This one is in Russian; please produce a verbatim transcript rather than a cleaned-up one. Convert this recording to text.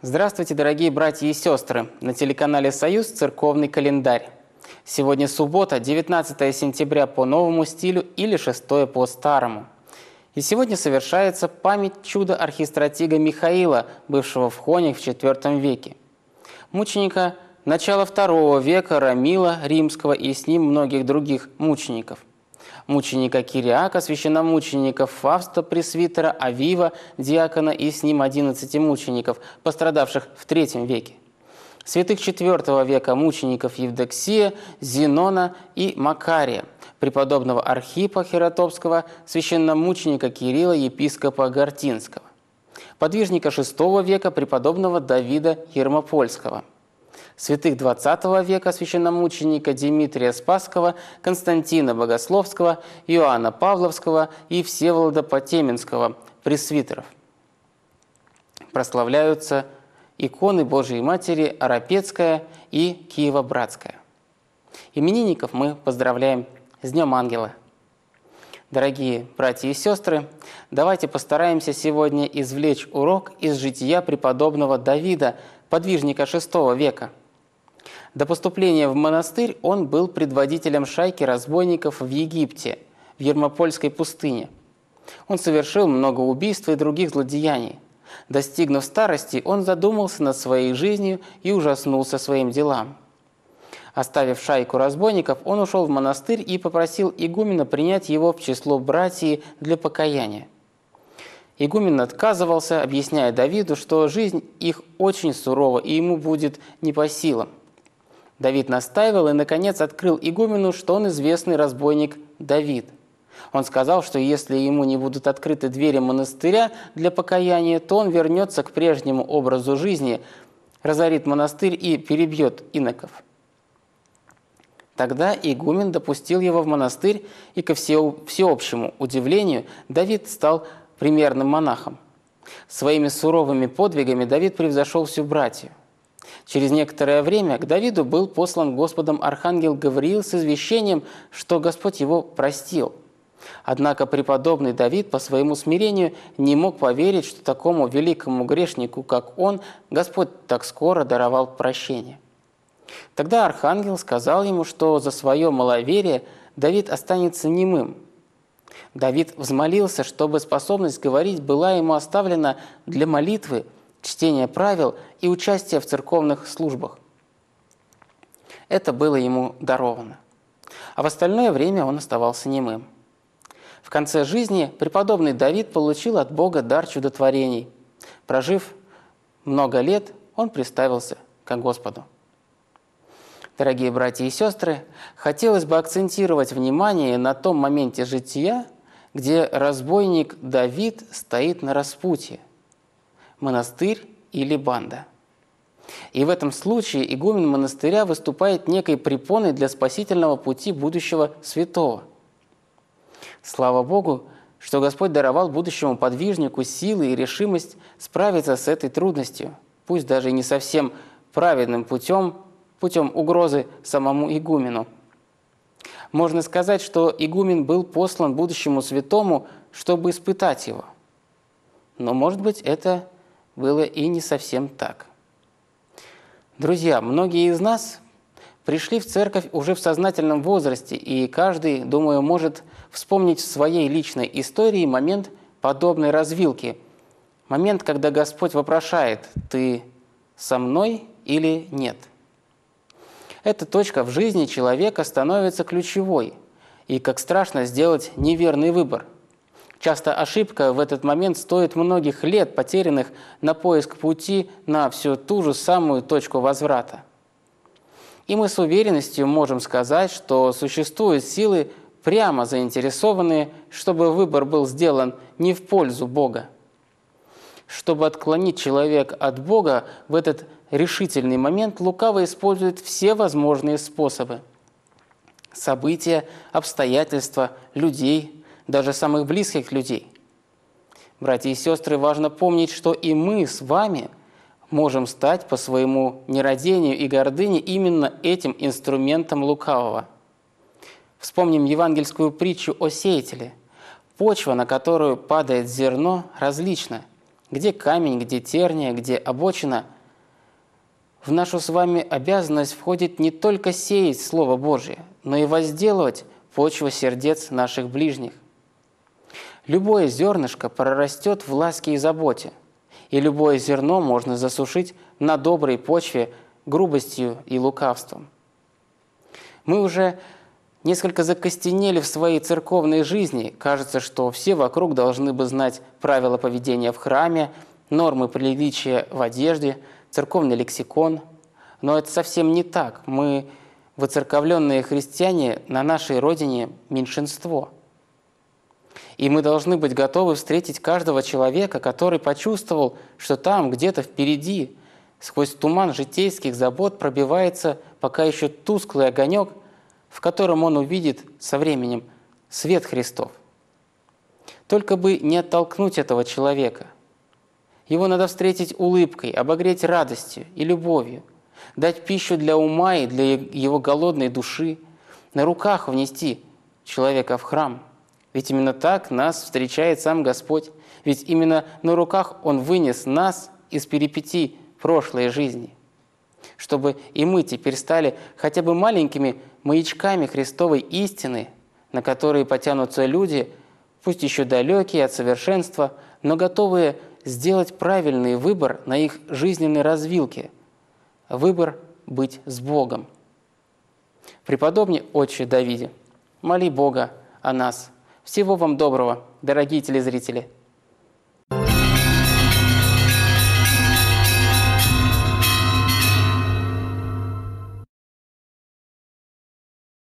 Здравствуйте, дорогие братья и сестры! На телеканале «Союз» церковный календарь. Сегодня суббота, девятнадцатое сентября по новому стилю или шестое по старому. И сегодня совершается память чуда архистратига Михаила, бывшего в Хоне в четвёртом веке. Мученика начала второго века Рамила Римского и с ним многих других мучеников. Мученика Кириака, священномученика Фавста, пресвитера, Авива, диакона и с ним одиннадцати мучеников, пострадавших в третьем веке. Святых четвёртого века мучеников Евдоксия, Зенона и Макария, преподобного Архипа Хератопского, священномученика Кирилла, епископа Гортинского. Подвижника шестого века преподобного Давида Ермопольского. Святых двадцатого века священномученика Димитрия Спасского, Константина Богословского, Иоанна Павловского и Всеволода Потеменского, пресвитеров. Прославляются иконы Божией Матери Арапецкая и Киево-Братская. Именинников мы поздравляем с Днем Ангела. Дорогие братья и сестры, давайте постараемся сегодня извлечь урок из жития преподобного Давида, подвижника шестого века. До поступления в монастырь он был предводителем шайки разбойников в Египте, в Ермопольской пустыне. Он совершил много убийств и других злодеяний. Достигнув старости, он задумался над своей жизнью и ужаснулся своим делам. Оставив шайку разбойников, он ушел в монастырь и попросил игумена принять его в число братьев для покаяния. Игумен отказывался, объясняя Давиду, что жизнь их очень сурова и ему будет не по силам. Давид настаивал и, наконец, открыл игумену, что он известный разбойник Давид. Он сказал, что если ему не будут открыты двери монастыря для покаяния, то он вернется к прежнему образу жизни, разорит монастырь и перебьет иноков. Тогда игумен допустил его в монастырь, и ко всеобщему удивлению Давид стал примерным монахом. Своими суровыми подвигами Давид превзошел всю братью. Через некоторое время к Давиду был послан Господом архангел Гавриил с извещением, что Господь его простил. Однако преподобный Давид по своему смирению не мог поверить, что такому великому грешнику, как он, Господь так скоро даровал прощение. Тогда архангел сказал ему, что за свое маловерие Давид останется немым. Давид взмолился, чтобы способность говорить была ему оставлена для молитвы, чтения правил и участия в церковных службах. Это было ему даровано. А в остальное время он оставался немым. В конце жизни преподобный Давид получил от Бога дар чудотворений. Прожив много лет, он приставился к Господу. Дорогие братья и сестры, хотелось бы акцентировать внимание на том моменте жития, где разбойник Давид стоит на распутье – монастырь или банда. И в этом случае игумен монастыря выступает некой препоной для спасительного пути будущего святого. Слава Богу, что Господь даровал будущему подвижнику силы и решимость справиться с этой трудностью, пусть даже и не совсем праведным путем, путем угрозы самому игумену. Можно сказать, что игумен был послан будущему святому, чтобы испытать его. Но, может быть, это было и не совсем так. Друзья, многие из нас пришли в церковь уже в сознательном возрасте, и каждый, думаю, может вспомнить в своей личной истории момент подобной развилки. Момент, когда Господь вопрошает: «Ты со мной или нет?» Эта точка в жизни человека становится ключевой, и как страшно сделать неверный выбор. Часто ошибка в этот момент стоит многих лет, потерянных на поиск пути на всю ту же самую точку возврата. И мы с уверенностью можем сказать, что существуют силы, прямо заинтересованные, чтобы выбор был сделан не в пользу Бога. Чтобы отклонить человека от Бога, в этот решительный момент лукаво использует все возможные способы. События, обстоятельства, людей, даже самых близких людей. Братья и сестры, важно помнить, что и мы с вами можем стать по своему нерадению и гордыне именно этим инструментом лукавого. Вспомним евангельскую притчу о сеятеле. Почва, на которую падает зерно, различна. где камень, где терния, где обочина. В нашу с вами обязанность входит не только сеять Слово Божие, но и возделывать почву сердец наших ближних. Любое зернышко прорастет в ласке и заботе, и любое зерно можно засушить на доброй почве грубостью и лукавством. Мы уже несколько закостенели в своей церковной жизни. Кажется, что все вокруг должны бы знать правила поведения в храме, нормы приличия в одежде, церковный лексикон. Но это совсем не так. Мы, воцерковленные христиане, на нашей родине меньшинство. И мы должны быть готовы встретить каждого человека, который почувствовал, что там, где-то впереди, сквозь туман житейских забот пробивается пока еще тусклый огонек, в котором он увидит со временем свет Христов. Только бы не оттолкнуть этого человека. Его надо встретить улыбкой, обогреть радостью и любовью, дать пищу для ума и для его голодной души, на руках внести человека в храм. Ведь именно так нас встречает сам Господь. Ведь именно на руках Он вынес нас из перипетий прошлой жизни, чтобы и мы теперь стали хотя бы маленькими маячками Христовой истины, на которые потянутся люди, пусть еще далекие от совершенства, но готовые сделать правильный выбор на их жизненной развилке, выбор быть с Богом. Преподобный Отче Давиде, моли Бога о нас. Всего вам доброго, дорогие телезрители!